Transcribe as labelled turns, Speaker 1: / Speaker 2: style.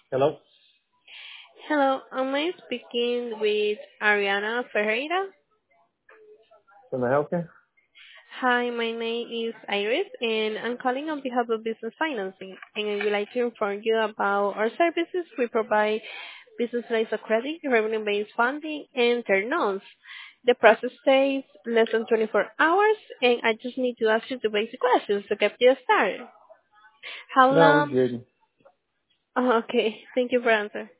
Speaker 1: Hello,
Speaker 2: Hello, am I speaking with Ariana Ferreira?
Speaker 1: can I help you?
Speaker 2: Hi, my name is Iris, and I'm calling on behalf of Business Financing, and I would like to inform you about our services. We provide business lines of credit, revenue-based funding, and term loans. The process takes less than 24 hours, and I just need to ask you the basic questions to get you started. How
Speaker 1: No, we're
Speaker 2: long?
Speaker 1: good.
Speaker 2: Oh, okay, thank you for answer.